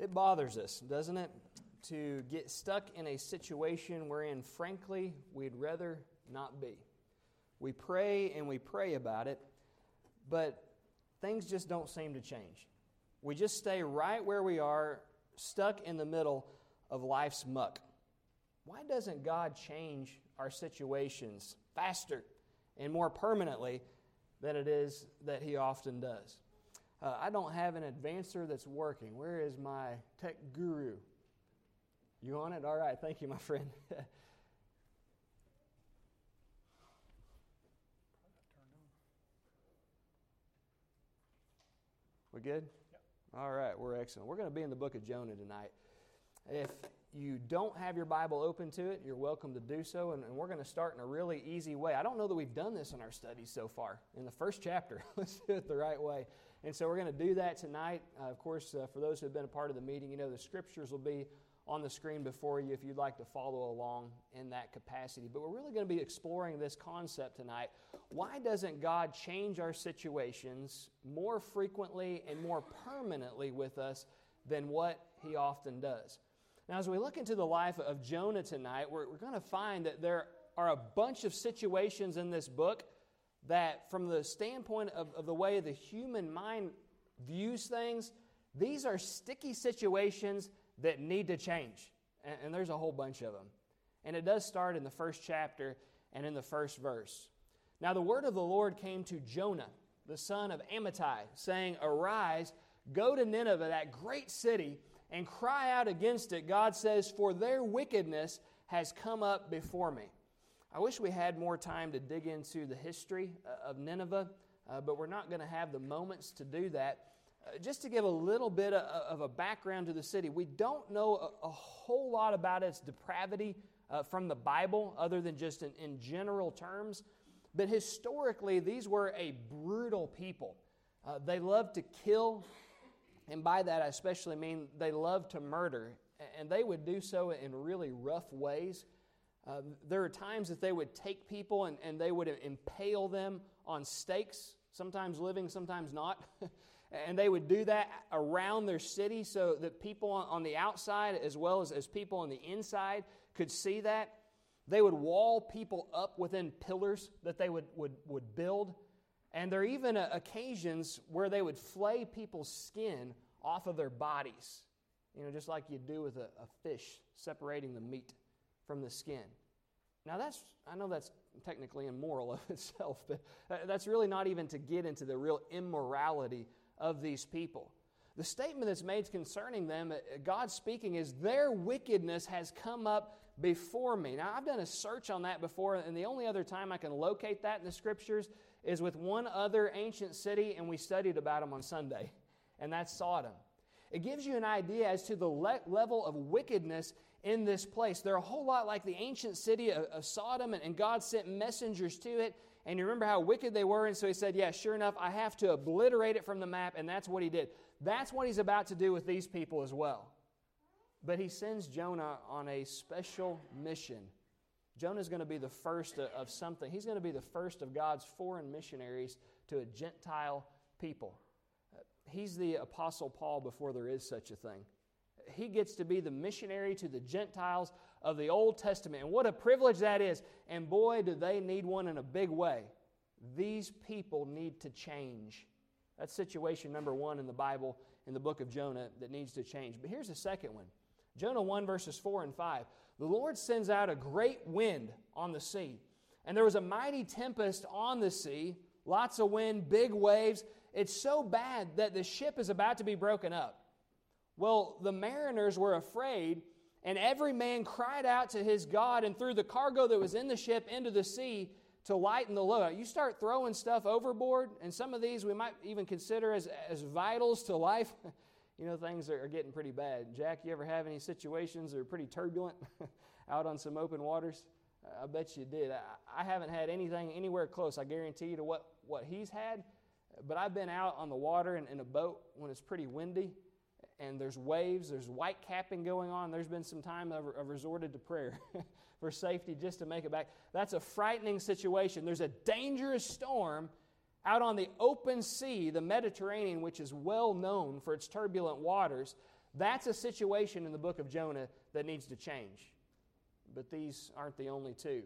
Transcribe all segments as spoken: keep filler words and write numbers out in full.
It bothers us, doesn't it, to get stuck in a situation wherein, frankly, we'd rather not be. We pray and we pray about it, but things just don't seem to change. We just stay right where we are, stuck in the middle of life's muck. Why doesn't God change our situations faster and more permanently than it is that He often does? Uh, I don't have an advancer that's working. Where is my tech guru? You on it? All right. Thank you, my friend. We good? Yep. All right. We're excellent. We're going to be in the book of Jonah tonight. If you don't have your Bible open to it, you're welcome to do so, and, and we're going to start in a really easy way. I don't know that we've done this in our studies so far, in the first chapter. Let's do it the right way. And so we're going to do that tonight. Uh, of course, uh, for those who have been a part of the meeting, you know the scriptures will be on the screen before you if you'd like to follow along in that capacity. But we're really going to be exploring this concept tonight. Why doesn't God change our situations more frequently and more permanently with us than what He often does? Now, as we look into the life of Jonah tonight, we're, we're going to find that there are a bunch of situations in this book that, from the standpoint of, of the way the human mind views things, these are sticky situations that need to change. And, and there's a whole bunch of them. And it does start in the first chapter and in the first verse. Now, the word of the Lord came to Jonah, the son of Amittai, saying, "Arise, go to Nineveh, that great city, and cry out against it." God says, "For their wickedness has come up before me." I wish we had more time to dig into the history of Nineveh, uh, but we're not going to have the moments to do that. Uh, just to give a little bit of, of a background to the city, we don't know a, a whole lot about its depravity uh, from the Bible, other than just in, in general terms. But historically, these were a brutal people. Uh, they loved to kill. And by that, I especially mean they love to murder, and they would do so in really rough ways. Uh, there are times that they would take people and, and they would impale them on stakes, sometimes living, sometimes not. And they would do that around their city so that people on the outside as well as, as people on the inside could see that. They would wall people up within pillars that they would, would, would build. And there are even uh, occasions where they would flay people's skin off of their bodies, you know, just like you do with a, a fish, separating the meat from the skin. Now, that's I know that's technically immoral of itself, but uh, that's really not even to get into the real immorality of these people. The statement that's made concerning them, uh, God speaking, is their wickedness has come up before me. Now, I've done a search on that before, and the only other time I can locate that in the Scriptures is with one other ancient city, and we studied about them on Sunday, and that's Sodom. It gives you an idea as to the le- level of wickedness in this place. They're a whole lot like the ancient city of, of Sodom, and, and God sent messengers to it, and you remember how wicked they were, and so He said, yeah, sure enough, I have to obliterate it from the map, and that's what He did. That's what He's about to do with these people as well. But He sends Jonah on a special mission. Jonah's going to be the first of something. He's going to be the first of God's foreign missionaries to a Gentile people. He's the Apostle Paul before there is such a thing. He gets to be the missionary to the Gentiles of the Old Testament. And what a privilege that is. And boy, do they need one in a big way. These people need to change. That's situation number one in the Bible, in the book of Jonah, that needs to change. But here's the second one. Jonah one, verses four and five. The Lord sends out a great wind on the sea, and there was a mighty tempest on the sea, lots of wind, big waves. It's so bad that the ship is about to be broken up. Well, the mariners were afraid, and every man cried out to his God and threw the cargo that was in the ship into the sea to lighten the load. You start throwing stuff overboard, and some of these we might even consider as, as vitals to life. You know, things are getting pretty bad. Jack, you ever have any situations that are pretty turbulent out on some open waters? I bet you did. I, I haven't had anything anywhere close, I guarantee you, to what, what he's had. But I've been out on the water in, in a boat when it's pretty windy, and there's waves, there's white capping going on. There's been some time I've, I've resorted to prayer for safety just to make it back. That's a frightening situation. There's a dangerous storm out on the open sea, the Mediterranean, which is well known for its turbulent waters. That's a situation in the book of Jonah that needs to change. But these aren't the only two.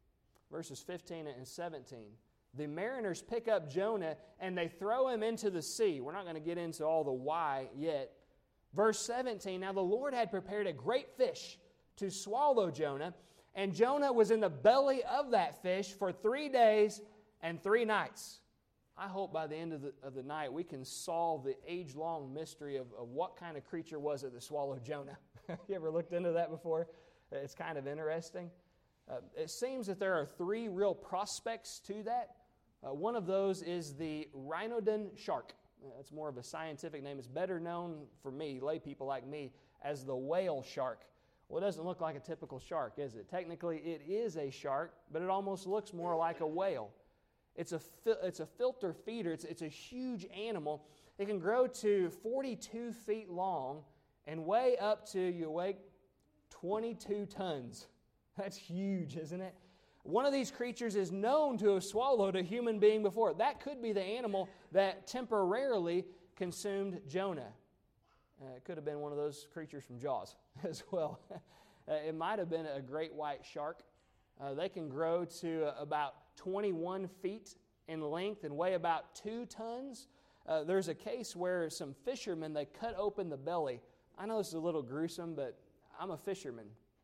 Verses fifteen and seventeen. The mariners pick up Jonah and they throw him into the sea. We're not going to get into all the why yet. Verse seventeen, now the Lord had prepared a great fish to swallow Jonah, and Jonah was in the belly of that fish for three days and three nights. I hope by the end of the, of the night we can solve the age-long mystery of, of what kind of creature was it that swallowed Jonah. You ever looked into that before? It's kind of interesting. Uh, it seems that there are three real prospects to that. Uh, one of those is the rhinodon shark. That's more of a scientific name. It's better known for me, lay people like me, as the whale shark. Well, it doesn't look like a typical shark, is it? Technically, it is a shark, but it almost looks more like a whale. It's a fi- it's a filter feeder. It's, it's a huge animal. It can grow to forty-two feet long and weigh up to, you awake, twenty-two tons. That's huge, isn't it? One of these creatures is known to have swallowed a human being before. That could be the animal that temporarily consumed Jonah. Uh, it could have been one of those creatures from Jaws as well. uh, it might have been a great white shark. Uh, they can grow to uh, about twenty-one feet in length and weigh about two tons. Uh, there's a case where some fishermen, they cut open the belly. I know this is a little gruesome, but I'm a fisherman.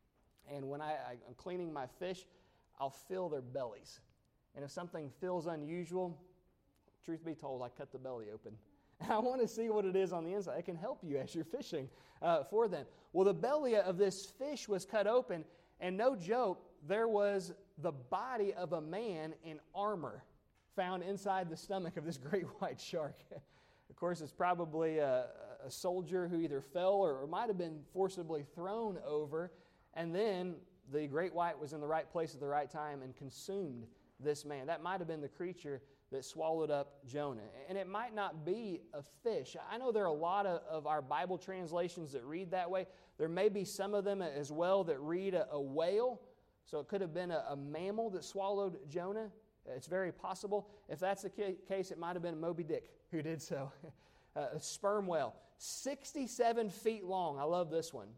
And when I, I, I'm cleaning my fish, I'll feel their bellies. And if something feels unusual, truth be told, I cut the belly open. I want to see what it is on the inside. It can help you as you're fishing uh, for them. Well, the belly of this fish was cut open, and no joke, there was the body of a man in armor found inside the stomach of this great white shark. Of course, it's probably a, a soldier who either fell or, or might have been forcibly thrown over, and then the great white was in the right place at the right time and consumed this man. That might have been the creature that swallowed up Jonah. And it might not be a fish. I know there are a lot of, of our Bible translations that read that way. There may be some of them as well that read a, a whale. So it could have been a, a mammal that swallowed Jonah. It's very possible. If that's the case, it might have been Moby Dick who did so. uh, a sperm whale, sixty-seven feet long. I love this one.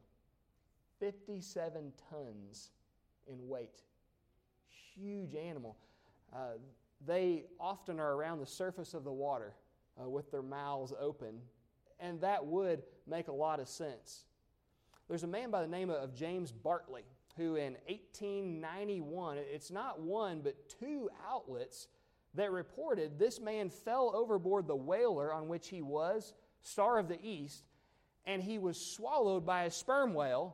fifty-seven tons in weight. Huge animal. Uh, they often are around the surface of the water uh, with their mouths open, and that would make a lot of sense. There's a man by the name of James Bartley who in eighteen ninety-one, it's not one but two outlets that reported this man fell overboard the whaler on which he was, Star of the East, and he was swallowed by a sperm whale,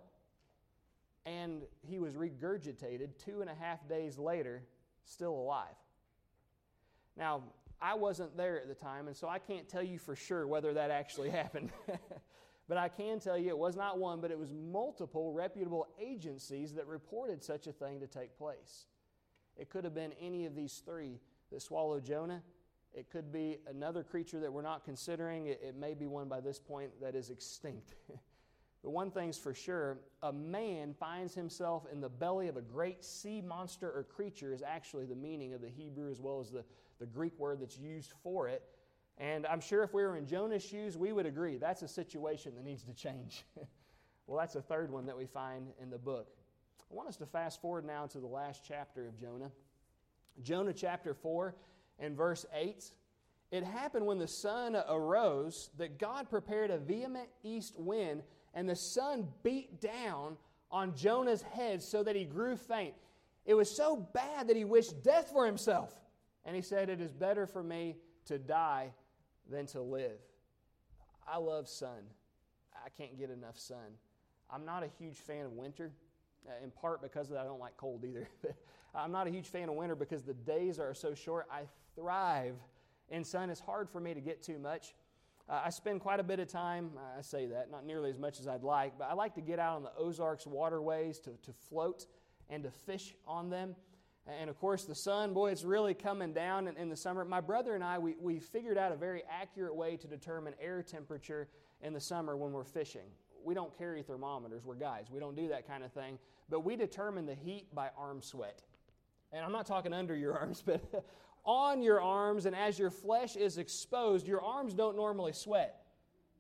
and he was regurgitated two and a half days later, still alive. Now, I wasn't there at the time, and so I can't tell you for sure whether that actually happened. But I can tell you it was not one, but it was multiple reputable agencies that reported such a thing to take place. It could have been any of these three that swallowed Jonah. It could be another creature that we're not considering. It, it may be one by this point that is extinct. But one thing's for sure, a man finds himself in the belly of a great sea monster or creature is actually the meaning of the Hebrew as well as the, the Greek word that's used for it. And I'm sure if we were in Jonah's shoes, we would agree that's a situation that needs to change. Well, that's a third one that we find in the book. I want us to fast forward now to the last chapter of Jonah. Jonah chapter four and verse eight. It happened when the sun arose that God prepared a vehement east wind, and the sun beat down on Jonah's head so that he grew faint. It was so bad that he wished death for himself. And he said, "It is better for me to die than to live." I love sun. I can't get enough sun. I'm not a huge fan of winter, uh, in part because of that. I don't like cold either. I'm not a huge fan of winter because the days are so short. I thrive in sun. It's hard for me to get too much. Uh, I spend quite a bit of time, I say that, not nearly as much as I'd like, but I like to get out on the Ozarks waterways to, to float and to fish on them. And of course, the sun, boy, it's really coming down in, in the summer. My brother and I, we, we figured out a very accurate way to determine air temperature in the summer when we're fishing. We don't carry thermometers. We're guys. We don't do that kind of thing. But we determine the heat by arm sweat. And I'm not talking under your arms, but on your arms, and as your flesh is exposed, your arms don't normally sweat.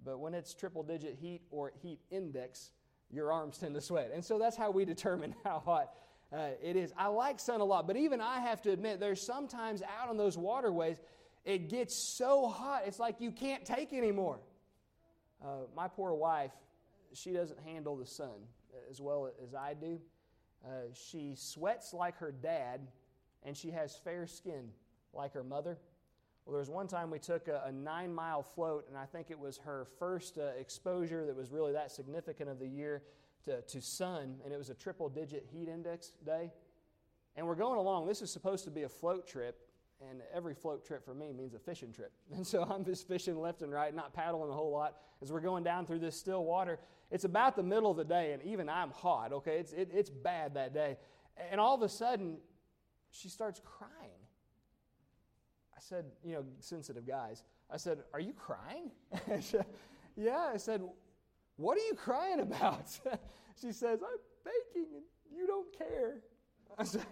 but when it's triple-digit heat or heat index, your arms tend to sweat. And so that's how we determine how hot uh, it is. I like sun a lot, but even I have to admit, there's sometimes out on those waterways, it gets so hot, it's like you can't take anymore. Uh, my poor wife, she doesn't handle the sun as well as I do. Uh, she sweats like her dad, and she has fair skin like her mother. Well, there was one time we took a, a nine-mile float, and I think it was her first uh, exposure that was really that significant of the year to, to sun, and it was a triple-digit heat index day. And we're going along. This is supposed to be a float trip, and every float trip for me means a fishing trip. And so I'm just fishing left and right, not paddling a whole lot as we're going down through this still water. It's about the middle of the day, and even I'm hot, okay? It's, it, it's bad that day. And all of a sudden, she starts crying. I said, you know, sensitive guys, I said, "Are you crying?" said, "Yeah." I said, "What are you crying about?" She says, "I'm baking and you don't care." I said,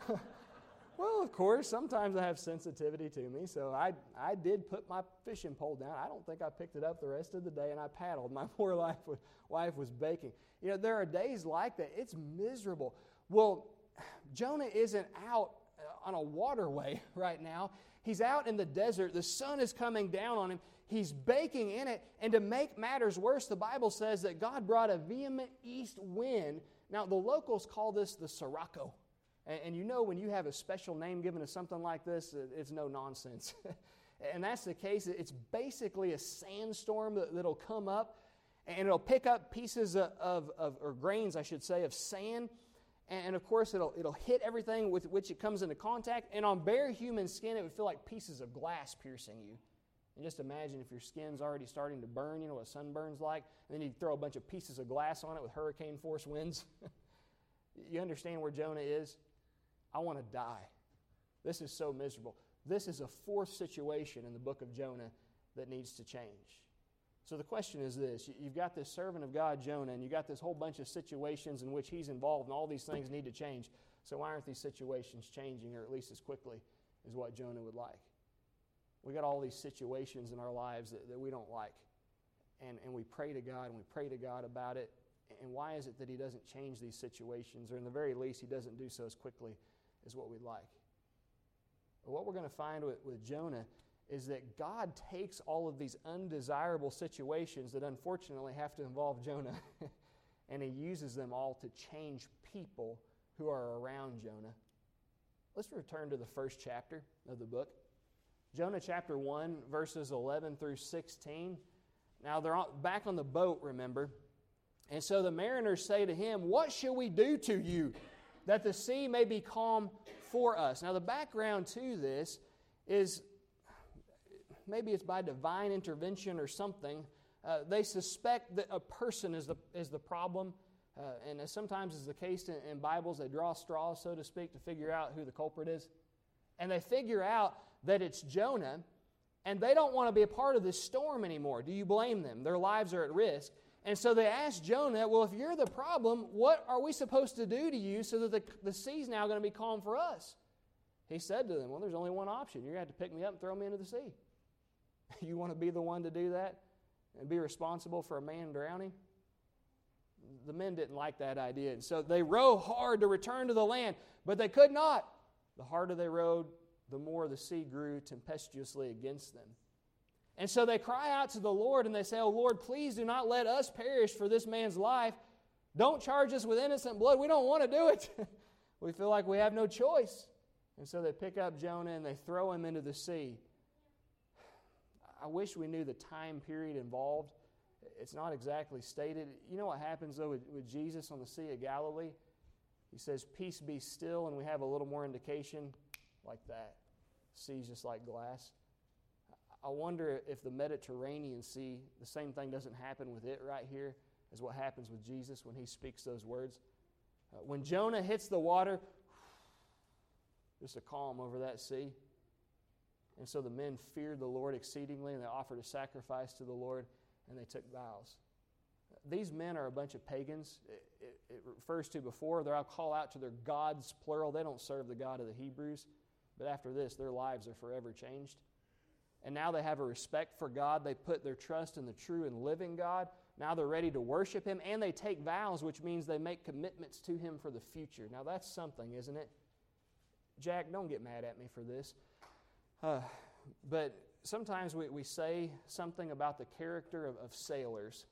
well, of course, sometimes I have sensitivity to me, so I I did put my fishing pole down. I don't think I picked it up the rest of the day, and I paddled. My poor wife was, wife was baking. You know, there are days like that. It's miserable. Well, Jonah isn't out on a waterway right now. He's out in the desert. The sun is coming down on him. He's baking in it. And to make matters worse, the Bible says that God brought a vehement east wind. Now, the locals call this the Sirocco. And, and you know when you have a special name given to something like this, it's no nonsense. And that's the case. It's basically a sandstorm that, that'll come up, and it'll pick up pieces of, of, of or grains, I should say, of sand. And of course, it'll it'll hit everything with which it comes into contact. And on bare human skin, it would feel like pieces of glass piercing you. And just imagine if your skin's already starting to burn, you know what sunburn's like, and then you throw a bunch of pieces of glass on it with hurricane force winds. You understand where Jonah is? I want to die. This is so miserable. This is a fourth situation in the book of Jonah that needs to change. So the question is this. You've got this servant of God, Jonah, and you've got this whole bunch of situations in which he's involved, and all these things need to change. So why aren't these situations changing, or at least as quickly as what Jonah would like? We've got all these situations in our lives that, that we don't like. And, and we pray to God, and we pray to God about it. And why is it that he doesn't change these situations, or in the very least, he doesn't do so as quickly as what we'd like? But what we're going to find with, with Jonah is that God takes all of these undesirable situations that unfortunately have to involve Jonah, and he uses them all to change people who are around Jonah. Let's return to the first chapter of the book. Jonah chapter one, verses eleven through sixteen. Now they're back on the boat, remember. And so the mariners say to him, "What shall we do to you, that the sea may be calm for us?" Now the background to this is, maybe it's by divine intervention or something. Uh, they suspect that a person is the is the problem. Uh, and as sometimes is the case in, in Bibles, they draw straws, so to speak, to figure out who the culprit is. And they figure out that it's Jonah, and they don't want to be a part of this storm anymore. Do you blame them? Their lives are at risk. And so they ask Jonah, well, if you're the problem, what are we supposed to do to you so that the, the sea's now going to be calm for us? He said to them, well, there's only one option. You're going to have to pick me up and throw me into the sea. You want to be the one to do that and be responsible for a man drowning? The men didn't like that idea. And so they row hard to return to the land, but they could not. The harder they rowed, the more the sea grew tempestuously against them. And so they cry out to the Lord and they say, "Oh Lord, please do not let us perish for this man's life. Don't charge us with innocent blood. We don't want to do it." We feel like we have no choice. And so they pick up Jonah and they throw him into the sea. I wish we knew the time period involved. It's not exactly stated. You know what happens, though, with, with Jesus on the Sea of Galilee? He says, "Peace be still," and we have a little more indication like that. The sea's just like glass. I wonder if the Mediterranean Sea, the same thing doesn't happen with it right here as what happens with Jesus when he speaks those words. Uh, when Jonah hits the water, there's a calm over that sea. And so the men feared the Lord exceedingly, and they offered a sacrifice to the Lord, and they took vows. These men are a bunch of pagans. It, it, it refers to before, they'll call out to their gods, plural. They don't serve the God of the Hebrews. But after this, their lives are forever changed. and now they have a respect for God. They put their trust in the true and living God. Now they're ready to worship Him, and they take vows, which means they make commitments to Him for the future. Now that's something, isn't it? Jack, don't get mad at me for this. Uh, but sometimes we, we say something about the character of, of sailors.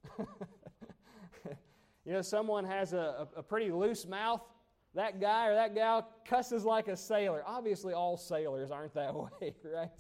You know, someone has a, a, a pretty loose mouth. That guy or that gal cusses like a sailor. Obviously, all sailors aren't that way, right?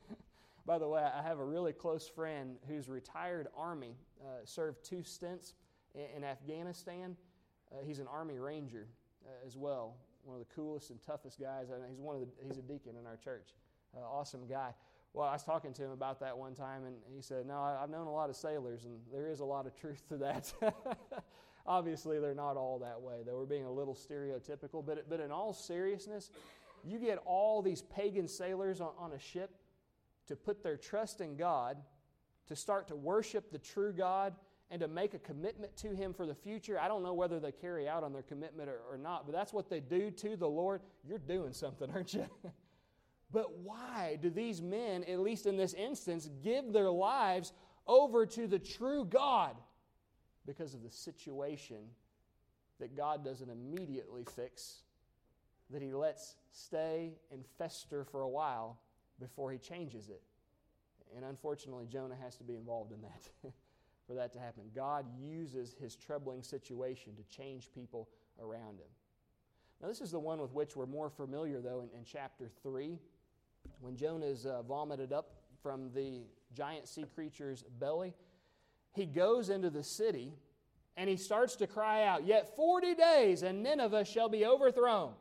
By the way, I have a really close friend who's retired Army, uh, served two stints in, in Afghanistan. Uh, he's an Army Ranger uh, as well. One of the coolest and toughest guys. I know he's one of the, he's a deacon in our church. Uh, awesome guy. Well, I was talking to him about that one time, and he said, no, I've known a lot of sailors, and there is a lot of truth to that. Obviously, they're not all that way. They were being a little stereotypical. But, but in all seriousness, you get all these pagan sailors on, on a ship to put their trust in God, to start to worship the true God, and to make a commitment to Him for the future. I don't know whether they carry out on their commitment or, or not, but that's what they do to the Lord. You're doing something, aren't you? But why do these men, at least in this instance, give their lives over to the true God? Because of the situation that God doesn't immediately fix, that He lets stay and fester for a while before He changes it. And unfortunately, Jonah has to be involved in that for that to happen. God uses his troubling situation to change people around him. Now, this is the one with which we're more familiar, though, in, in chapter three. When Jonah is uh, vomited up from the giant sea creature's belly, he goes into the city and he starts to cry out, "Yet forty days and Nineveh shall be overthrown."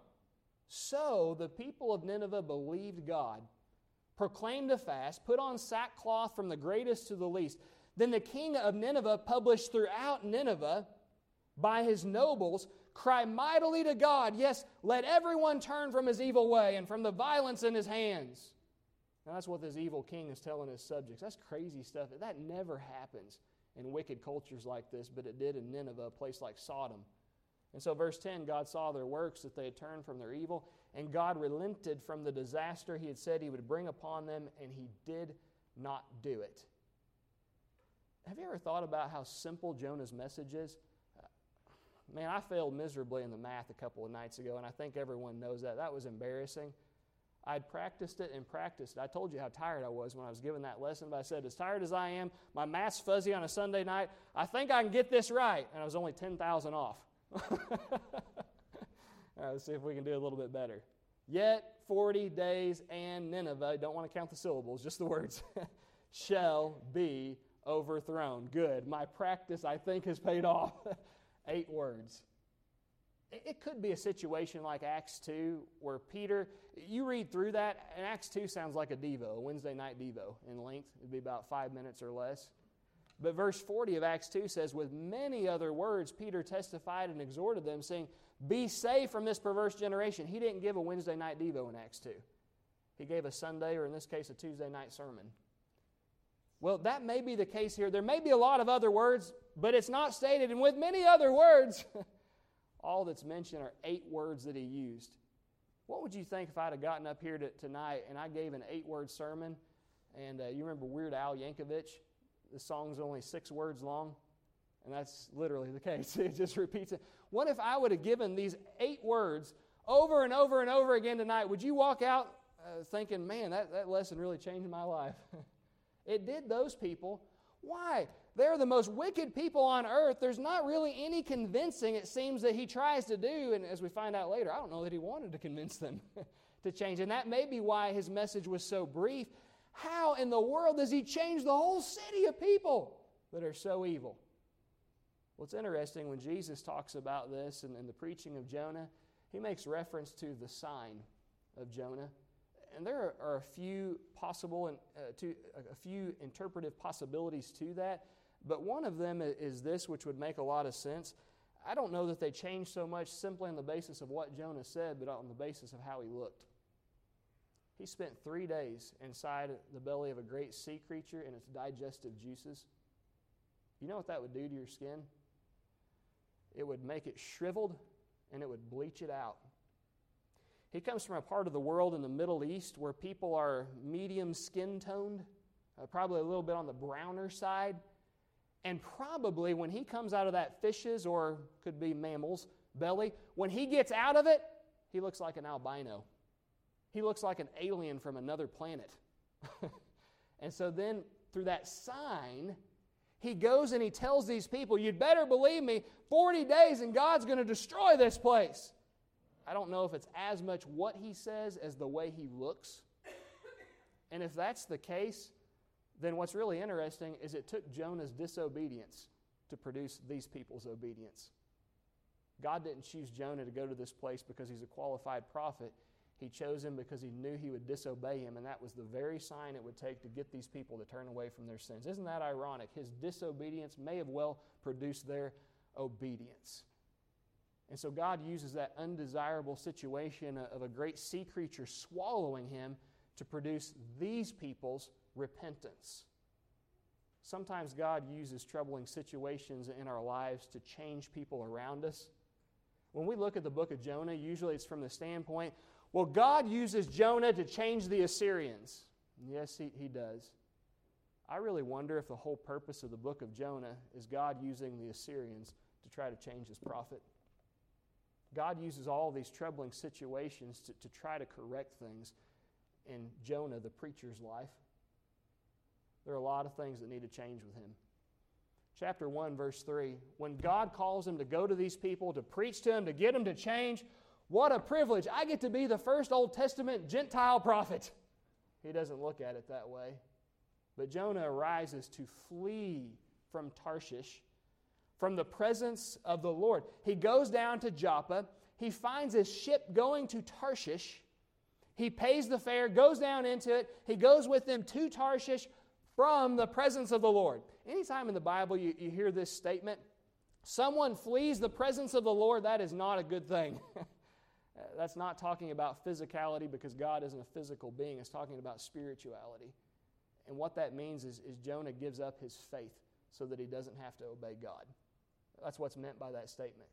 So the people of Nineveh believed God, proclaimed a fast, put on sackcloth from the greatest to the least. Then the king of Nineveh published throughout Nineveh by his nobles, "Cry mightily to God, yes, let everyone turn from his evil way and from the violence in his hands." Now that's what this evil king is telling his subjects. That's crazy stuff. That never happens in wicked cultures like this, but it did in Nineveh, a place like Sodom. And so verse ten, God saw their works, that they had turned from their evil, and God relented from the disaster He had said He would bring upon them, and He did not do it. Have you ever thought about how simple Jonah's message is? Man, I failed miserably in the math a couple of nights ago, and I think everyone knows that. That was embarrassing. I'd practiced it and practiced it. I told you how tired I was when I was given that lesson, but I said, as tired as I am, my math's fuzzy on a Sunday night, I think I can get this right. And I was only ten thousand off. All right, let's see if we can do a little bit better. Yet forty days and Nineveh, don't want to count the syllables, just the words, shall be overthrown. Good. My practice, I think, has paid off. Eight words. It could be a situation like Acts two, where Peter, you read through that, and Acts two sounds like a Devo, a Wednesday night Devo in length. It would be about five minutes or less. But verse forty of Acts two says, with many other words, Peter testified and exhorted them, saying, "Be saved from this perverse generation." He didn't give a Wednesday night Devo in Acts two. He gave a Sunday, or in this case, a Tuesday night sermon. Well, that may be the case here. There may be a lot of other words, but it's not stated. And with many other words, all that's mentioned are eight words that he used. What would you think if I'd have gotten up here to, tonight and I gave an eight-word sermon? And uh, you remember Weird Al Yankovic? The song's only six words long. And that's literally the case. It just repeats it. What if I would have given these eight words over and over and over again tonight? Would you walk out uh, thinking, man, that, that lesson really changed my life? It did those people. Why? They're the most wicked people on earth. There's not really any convincing, it seems, that he tries to do. And as we find out later, I don't know that he wanted to convince them to change. And that may be why his message was so brief. How in the world does he change the whole city of people that are so evil? Well, it's interesting when Jesus talks about this in, in the preaching of Jonah, he makes reference to the sign of Jonah. And there are a few possible and uh, to, a few interpretive possibilities to that, but one of them is this, which would make a lot of sense. I don't know that they changed so much simply on the basis of what Jonah said, but on the basis of how he looked. He spent three days inside the belly of a great sea creature and its digestive juices. You know what that would do to your skin? It would make it shriveled and it would bleach it out. He comes from a part of the world in the Middle East where people are medium skin-toned, uh, probably a little bit on the browner side. And probably when he comes out of that fish's, or could be mammal's, belly, when he gets out of it, he looks like an albino. He looks like an alien from another planet. And so then, through that sign, he goes and he tells these people, you'd better believe me, forty days and God's going to destroy this place. I don't know if it's as much what he says as the way he looks. And if that's the case, then what's really interesting is it took Jonah's disobedience to produce these people's obedience. God didn't choose Jonah to go to this place because he's a qualified prophet. He chose him because he knew he would disobey him, and that was the very sign it would take to get these people to turn away from their sins. Isn't that ironic? His disobedience may have well produced their obedience. And so God uses that undesirable situation of a great sea creature swallowing him to produce these people's repentance. Sometimes God uses troubling situations in our lives to change people around us. When we look at the book of Jonah, usually it's from the standpoint, well, God uses Jonah to change the Assyrians. Yes, he, he does. I really wonder if the whole purpose of the book of Jonah is God using the Assyrians to try to change his prophet. God uses all these troubling situations to, to try to correct things in Jonah, the preacher's life. There are a lot of things that need to change with him. Chapter one, verse three, when God calls him to go to these people, to preach to them, to get them to change, what a privilege. I get to be the first Old Testament Gentile prophet. He doesn't look at it that way. But Jonah arises to flee from Tarshish, from the presence of the Lord. He goes down to Joppa. He finds a ship going to Tarshish. He pays the fare, goes down into it. He goes with them to Tarshish from the presence of the Lord. Anytime in the Bible you, you hear this statement, someone flees the presence of the Lord, that is not a good thing. That's not talking about physicality, because God isn't a physical being. It's talking about spirituality. And what that means is, is Jonah gives up his faith so that he doesn't have to obey God. That's what's meant by that statement.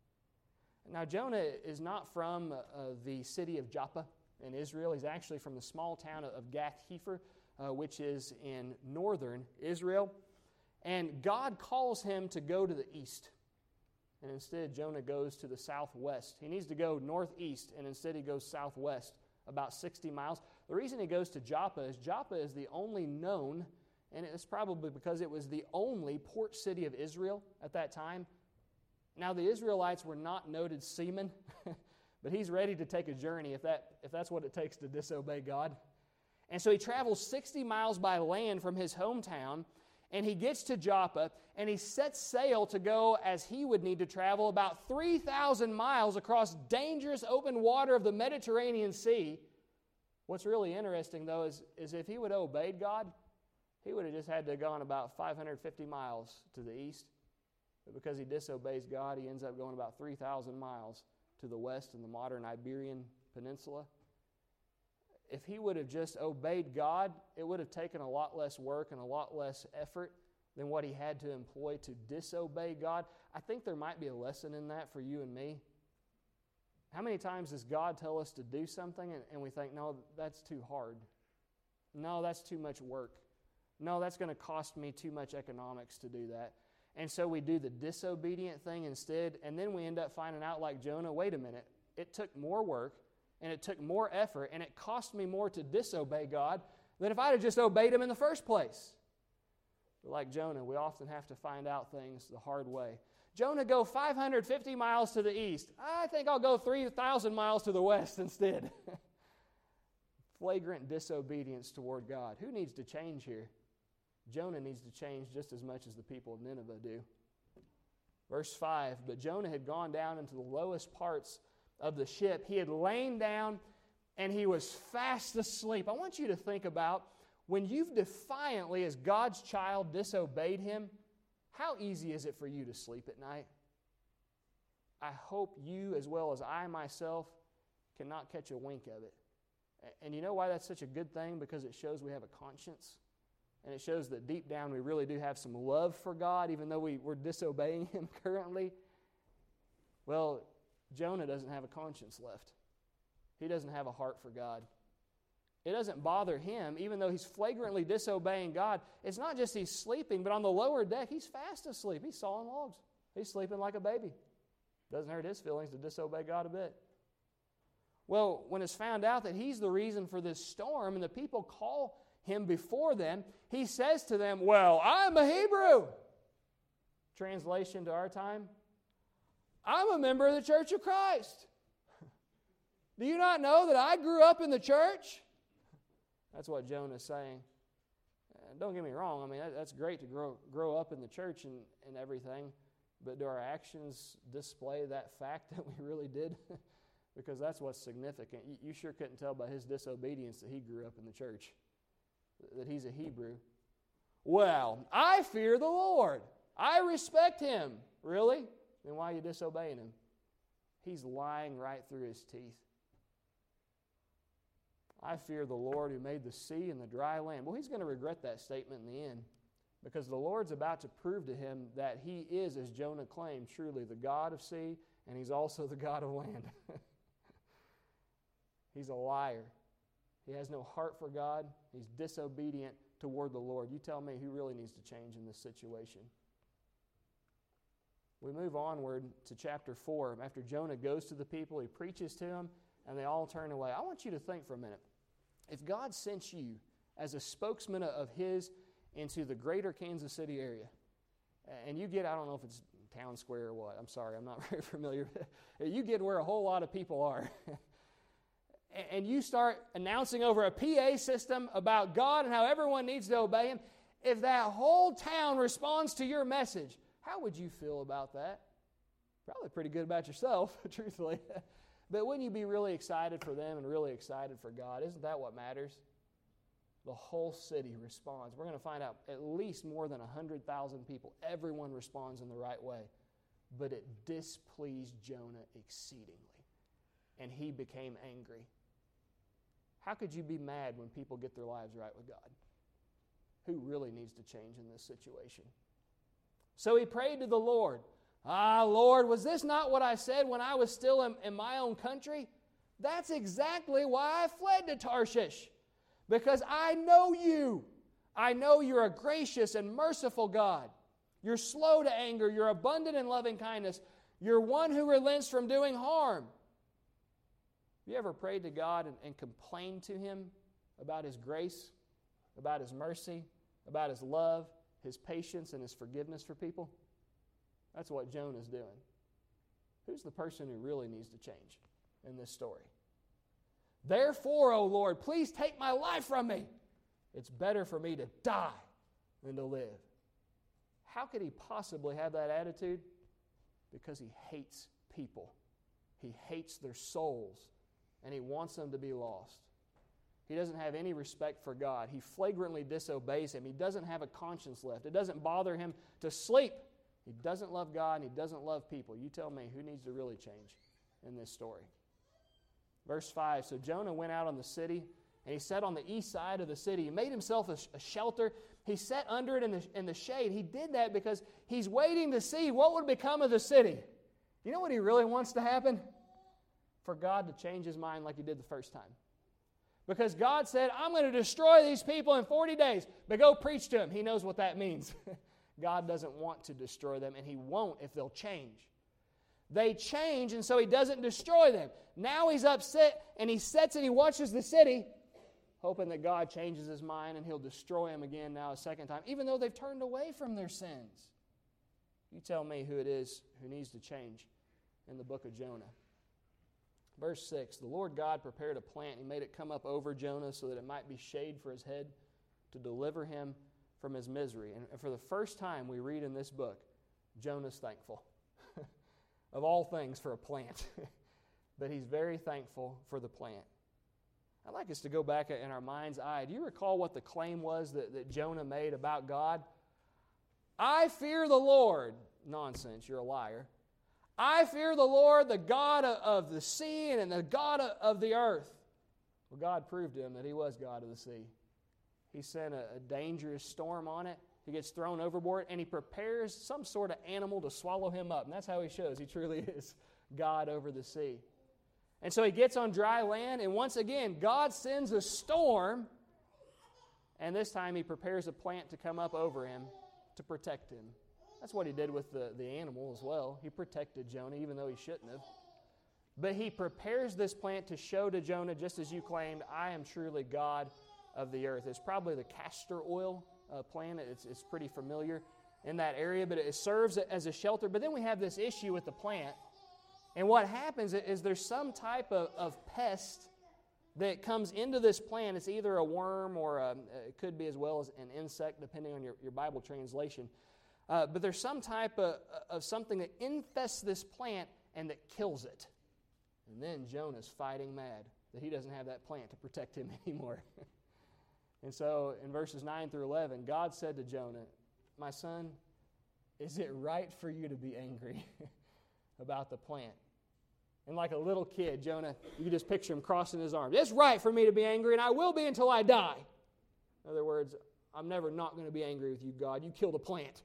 Now, Jonah is not from uh, the city of Joppa in Israel. He's actually from the small town of Gath-Hepher, uh, which is in northern Israel. And God calls him to go to the east. And instead, Jonah goes to the southwest. He needs to go northeast, and instead he goes southwest, about sixty miles. The reason he goes to Joppa is Joppa is the only known, and it's probably because it was the only port city of Israel at that time. Now, the Israelites were not noted seamen, but he's ready to take a journey if that if that's what it takes to disobey God. And so he travels sixty miles by land from his hometown, and he gets to Joppa, and he sets sail to go, as he would need to travel, about three thousand miles across dangerous open water of the Mediterranean Sea. What's really interesting, though, is, is if he would have obeyed God, he would have just had to have gone about five hundred fifty miles to the east. But because he disobeys God, he ends up going about three thousand miles to the west in the modern Iberian Peninsula. If he would have just obeyed God, it would have taken a lot less work and a lot less effort than what he had to employ to disobey God. I think there might be a lesson in that for you and me. How many times does God tell us to do something and, and we think, no, that's too hard. No, that's too much work. No, that's going to cost me too much economics to do that. And so we do the disobedient thing instead, and then we end up finding out, like Jonah, wait a minute, it took more work, and it took more effort, and it cost me more to disobey God than if I'd have just obeyed Him in the first place. But like Jonah, we often have to find out things the hard way. Jonah, go five hundred fifty miles to the east. I think I'll go three thousand miles to the west instead. Flagrant disobedience toward God. Who needs to change here? Jonah needs to change just as much as the people of Nineveh do. Verse five, but Jonah had gone down into the lowest parts of the ship. He had lain down and he was fast asleep. I want you to think about when you've defiantly, as God's child, disobeyed Him, how easy is it for you to sleep at night? I hope you, as well as I myself, cannot catch a wink of it. And you know why that's such a good thing? Because it shows we have a conscience. And it shows that deep down we really do have some love for God, even though we, we're disobeying Him currently. Well, Jonah doesn't have a conscience left. he doesn't have a heart for God. It doesn't bother him, even though he's flagrantly disobeying God. It's not just he's sleeping, but on the lower deck, he's fast asleep. He's sawing logs. He's sleeping like a baby. Doesn't hurt his feelings to disobey God a bit. Well, when it's found out that he's the reason for this storm and the people call him before them, he says to them, well, I'm a Hebrew. Translation to our time, I'm a member of the Church of Christ. Do you not know that I grew up in the church? That's what Jonah's saying. And don't get me wrong, I mean, that, that's great to grow, grow up in the church and, and everything, but do our actions display that fact that we really did? Because that's what's significant. You, you sure couldn't tell by his disobedience that he grew up in the church, that he's a Hebrew. Well, I fear the Lord. I respect him. Really? Then why are you disobeying him? He's lying right through his teeth. I fear the Lord who made the sea and the dry land. Well, he's going to regret that statement in the end, because the Lord's about to prove to him that he is, as Jonah claimed, truly the God of sea, and he's also the God of land. He's a liar. He has no heart for God. He's disobedient toward the Lord. You tell me who really needs to change in this situation. We move onward to chapter four. After Jonah goes to the people, he preaches to them, and they all turn away. I want you to think for a minute. If God sent you as a spokesman of his into the greater Kansas City area, and you get, I don't know if it's town square or what, I'm sorry, I'm not very familiar. You get where a whole lot of people are. And you start announcing over a P A system about God and how everyone needs to obey him. If that whole town responds to your message, how would you feel about that? Probably pretty good about yourself, truthfully. But wouldn't you be really excited for them and really excited for God? Isn't that what matters? The whole city responds. We're going to find out at least more than one hundred thousand people. Everyone responds in the right way. But it displeased Jonah exceedingly, and he became angry. How could you be mad when people get their lives right with God? Who really needs to change in this situation? So he prayed to the Lord. Ah, Lord, was this not what I said when I was still in, in my own country? That's exactly why I fled to Tarshish. Because I know you. I know you're a gracious and merciful God. You're slow to anger. You're abundant in loving kindness. You're one who relents from doing harm. You ever prayed to God and, and complained to him about his grace, about his mercy, about his love, his patience, and his forgiveness for people? That's what Jonah's doing. Who's the person who really needs to change in this story? Therefore, O Lord, please take my life from me. It's better for me to die than to live. How could he possibly have that attitude? Because he hates people. He hates their souls, and he wants them to be lost. He doesn't have any respect for God. He flagrantly disobeys him. He doesn't have a conscience left. It doesn't bother him to sleep. He doesn't love God, and he doesn't love people. You tell me, who needs to really change in this story? Verse five, so Jonah went out on the city, and he sat on the east side of the city. He made himself a, a shelter. He sat under it in the, in the shade. He did that because he's waiting to see what would become of the city. You know what he really wants to happen? For God to change his mind like he did the first time. Because God said, I'm going to destroy these people in forty days, but go preach to them. He knows what that means. God doesn't want to destroy them, and he won't if they'll change. They change, and so he doesn't destroy them. Now he's upset, and he sits and he watches the city, hoping that God changes his mind and he'll destroy them again now a second time, even though they've turned away from their sins. You tell me who it is who needs to change in the book of Jonah. Verse six, the Lord God prepared a plant. He made it come up over Jonah so that it might be shade for his head to deliver him from his misery. And for the first time we read in this book, Jonah's thankful. Of all things for a plant. But he's very thankful for the plant. I'd like us to go back in our mind's eye. Do you recall what the claim was that, that Jonah made about God? I fear the Lord. Nonsense, you're a liar. I fear the Lord, the God of, of the sea and the God of, of the earth. Well, God proved to him that he was God of the sea. He sent a, a dangerous storm on it. He gets thrown overboard, and he prepares some sort of animal to swallow him up. And that's how he shows he truly is God over the sea. And so he gets on dry land, and once again, God sends a storm, and this time he prepares a plant to come up over him to protect him. That's what he did with the, the animal as well. He protected Jonah, even though he shouldn't have. But he prepares this plant to show to Jonah, just as you claimed, I am truly God of the earth. It's probably the castor oil uh, plant. It's, it's pretty familiar in that area, but it serves as a shelter. But then we have this issue with the plant. And what happens is there's some type of, of pest that comes into this plant. It's either a worm or a, it could be as well as an insect, depending on your, your Bible translation. Uh, but there's some type of, of something that infests this plant and that kills it. And then Jonah's fighting mad that he doesn't have that plant to protect him anymore. And so in verses nine through eleven, God said to Jonah, my son, is it right for you to be angry about the plant? And like a little kid, Jonah, you can just picture him crossing his arms. It's right for me to be angry, and I will be until I die. In other words, I'm never not going to be angry with you, God. You killed a plant.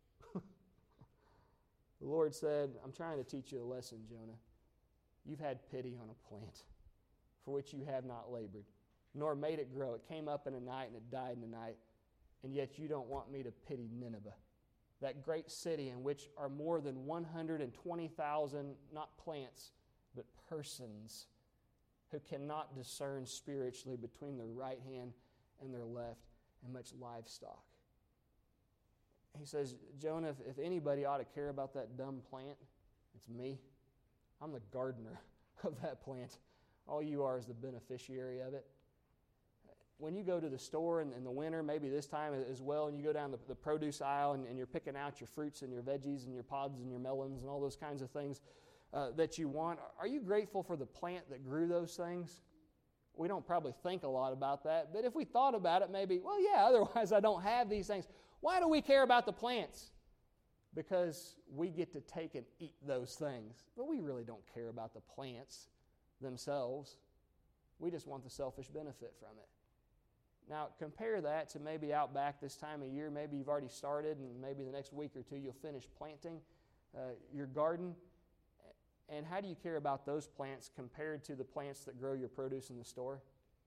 The Lord said, I'm trying to teach you a lesson, Jonah. You've had pity on a plant for which you have not labored, nor made it grow. It came up in a night and it died in a night, and yet you don't want me to pity Nineveh, that great city in which are more than one hundred twenty thousand, not plants, but persons who cannot discern spiritually between their right hand and their left, and much livestock. He says, Jonah, if, if anybody ought to care about that dumb plant, it's me. I'm the gardener of that plant. All you are is the beneficiary of it. When you go to the store in, in the winter, maybe this time as well, and you go down the, the produce aisle and, and you're picking out your fruits and your veggies and your pods and your melons and all those kinds of things uh, that you want, are you grateful for the plant that grew those things? We don't probably think a lot about that, but if we thought about it, maybe, well, yeah, otherwise I don't have these things. Why do we care about the plants? Because we get to take and eat those things. But we really don't care about the plants themselves. We just want the selfish benefit from it. Now, compare that to maybe out back this time of year. Maybe you've already started, and maybe the next week or two you'll finish planting uh, your garden. And how do you care about those plants compared to the plants that grow your produce in the store?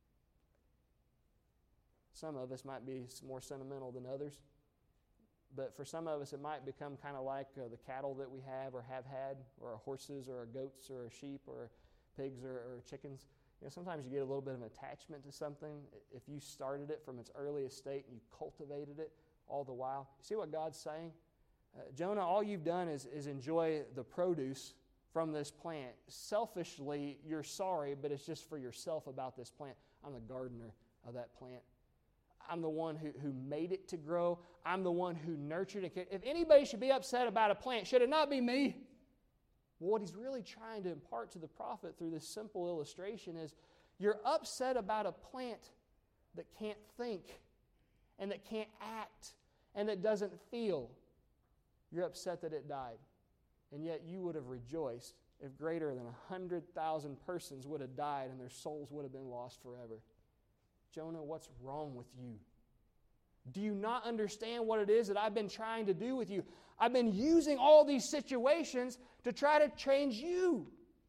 Some of us might be more sentimental than others. But for some of us, it might become kind of like uh, the cattle that we have or have had, or our horses or our goats or our sheep or pigs or, or chickens. You know, sometimes you get a little bit of an attachment to something if you started it from its earliest state and you cultivated it all the while. You see what God's saying? Uh, Jonah, all you've done is, is enjoy the produce from this plant. Selfishly, you're sorry, but it's just for yourself about this plant. I'm the gardener of that plant. I'm the one who, who made it to grow. I'm the one who nurtured it. If anybody should be upset about a plant, should it not be me? Well, what he's really trying to impart to the prophet through this simple illustration is you're upset about a plant that can't think and that can't act and that doesn't feel. You're upset that it died. And yet you would have rejoiced if greater than one hundred thousand persons would have died and their souls would have been lost forever. Jonah, what's wrong with you? Do you not understand what it is that I've been trying to do with you? I've been using all these situations to try to change you.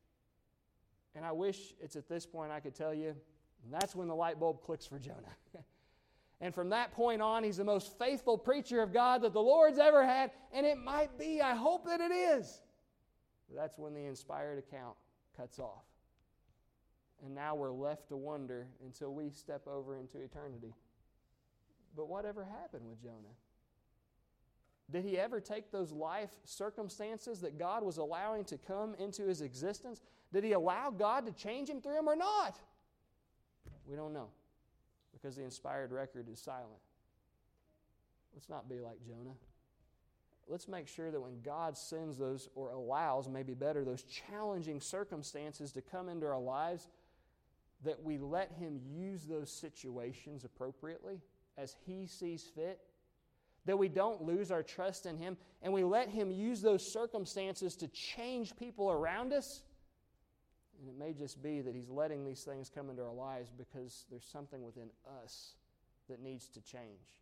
And I wish it's at this point I could tell you, and that's when the light bulb clicks for Jonah. And from that point on, he's the most faithful preacher of God that the Lord's ever had, and it might be, I hope that it is. But that's when the inspired account cuts off. And now we're left to wonder until we step over into eternity. But whatever happened with Jonah? Did he ever take those life circumstances that God was allowing to come into his existence? Did he allow God to change him through them or not? We don't know, because the inspired record is silent. Let's not be like Jonah. Let's make sure that when God sends those, or allows, maybe better, those challenging circumstances to come into our lives, that we let Him use those situations appropriately as He sees fit. That we don't lose our trust in Him, and we let Him use those circumstances to change people around us. And it may just be that He's letting these things come into our lives because there's something within us that needs to change.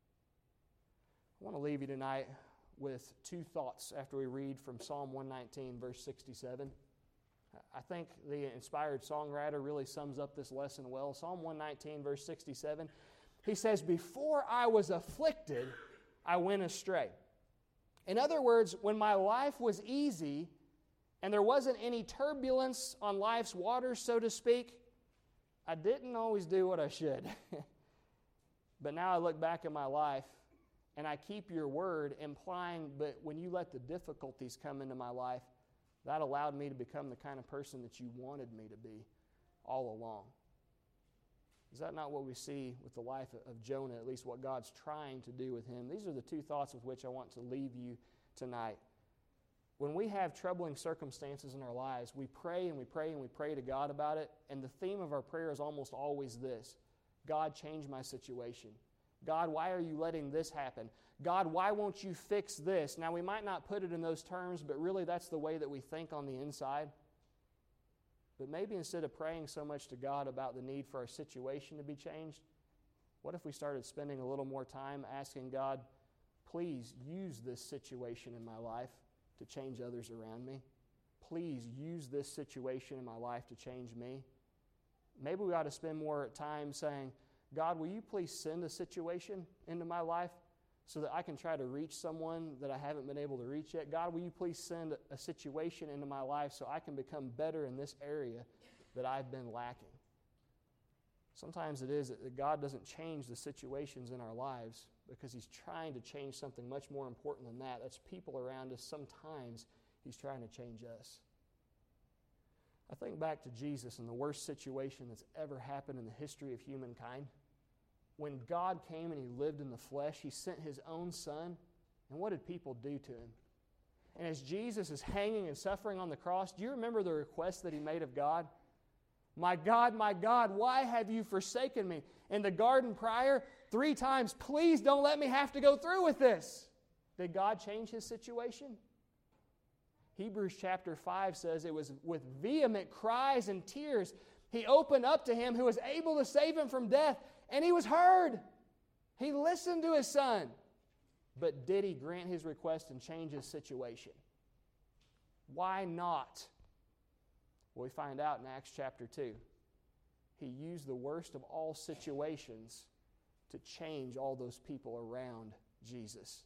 I want to leave you tonight with two thoughts after we read from Psalm one nineteen, verse sixty-seven. I think the inspired songwriter really sums up this lesson well. Psalm one nineteen, verse sixty-seven, he says, "Before I was afflicted, I went astray." In other words, when my life was easy and there wasn't any turbulence on life's waters, so to speak, I didn't always do what I should. But now I look back at my life and I keep your word, implying that when you let the difficulties come into my life, that allowed me to become the kind of person that you wanted me to be all along. Is that not what we see with the life of Jonah, at least what God's trying to do with him? These are the two thoughts with which I want to leave you tonight. When we have troubling circumstances in our lives, we pray and we pray and we pray to God about it, and the theme of our prayer is almost always this: God, change my situation. God, why are you letting this happen? God, why won't you fix this? Now, we might not put it in those terms, but really that's the way that we think on the inside. But maybe instead of praying so much to God about the need for our situation to be changed, what if we started spending a little more time asking God, please use this situation in my life to change others around me? Please use this situation in my life to change me. Maybe we ought to spend more time saying, God, will you please send a situation into my life so that I can try to reach someone that I haven't been able to reach yet? God, will you please send a situation into my life so I can become better in this area that I've been lacking? Sometimes it is that God doesn't change the situations in our lives because He's trying to change something much more important than that. That's people around us. Sometimes He's trying to change us. I think back to Jesus and the worst situation that's ever happened in the history of humankind. When God came and He lived in the flesh, He sent His own Son. And what did people do to Him? And as Jesus is hanging and suffering on the cross, do you remember the request that He made of God? My God, my God, why have you forsaken me? In the garden prior, three times, please don't let me have to go through with this. Did God change His situation? Hebrews chapter five says it was with vehement cries and tears He opened up to Him who was able to save him from death, and He was heard. He listened to His Son. But did He grant His request and change His situation? Why not? Well, we find out in Acts chapter two. He used the worst of all situations to change all those people around Jesus.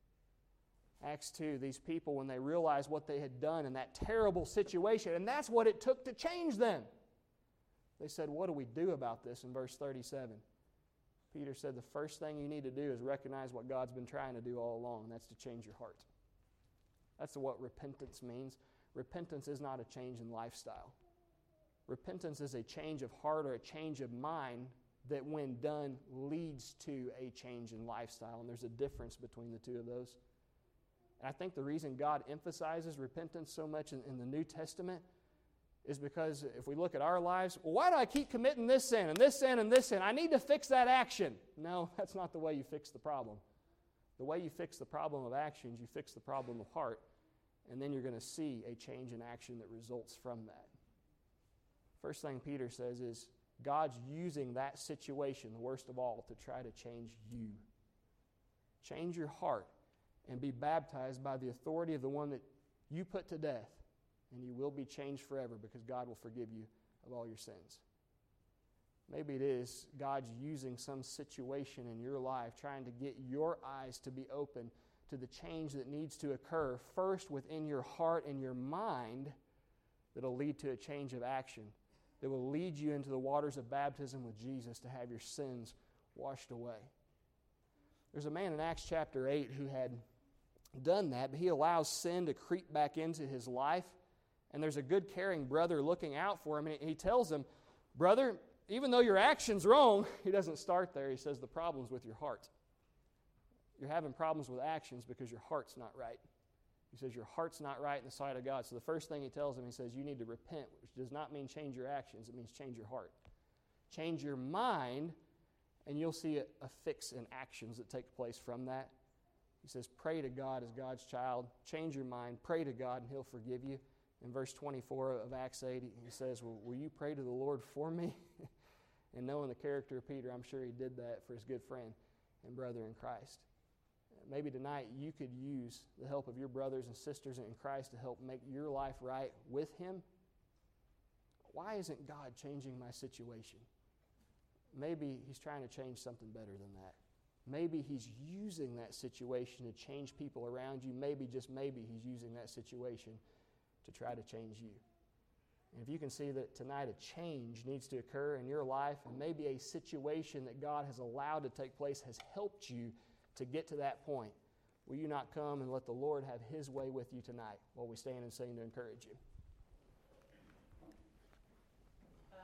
Acts two, these people, when they realized what they had done in that terrible situation, and that's what it took to change them, they said, what do we do about this? In verse thirty-seven, Peter said, the first thing you need to do is recognize what God's been trying to do all along, and that's to change your heart. That's what repentance means. Repentance is not a change in lifestyle. Repentance is a change of heart or a change of mind that, when done, leads to a change in lifestyle, and there's a difference between the two of those. And I think the reason God emphasizes repentance so much in, in the New Testament is because if we look at our lives, well, why do I keep committing this sin and this sin and this sin? I need to fix that action. No, that's not the way you fix the problem. The way you fix the problem of actions, you fix the problem of heart, and then you're going to see a change in action that results from that. First thing Peter says is God's using that situation, the worst of all, to try to change you. Change your heart and be baptized by the authority of the one that you put to death, and you will be changed forever because God will forgive you of all your sins. Maybe it is God's using some situation in your life, trying to get your eyes to be open to the change that needs to occur first within your heart and your mind that will lead to a change of action, that will lead you into the waters of baptism with Jesus to have your sins washed away. There's a man in Acts chapter eight who had done that, but he allows sin to creep back into his life. And there's a good, caring brother looking out for him, and he tells him, brother, even though your action's wrong, he doesn't start there. He says the problem's with your heart. You're having problems with actions because your heart's not right. He says your heart's not right in the sight of God. So the first thing he tells him, he says you need to repent, which does not mean change your actions. It means change your heart. Change your mind, and you'll see a, a fix in actions that take place from that. He says pray to God as God's child. Change your mind. Pray to God, and He'll forgive you. In verse twenty-four of Acts eight, he says, well, will you pray to the Lord for me? And knowing the character of Peter, I'm sure he did that for his good friend and brother in Christ. Maybe tonight you could use the help of your brothers and sisters in Christ to help make your life right with Him why isn't God changing my situation? Maybe He's trying to change something better than that. Maybe He's using that situation to change people around you. Maybe, just maybe, He's using that situation to try to change you. And if you can see that tonight a change needs to occur in your life, and maybe a situation that God has allowed to take place has helped you to get to that point, will you not come and let the Lord have His way with you tonight while we stand and sing to encourage you?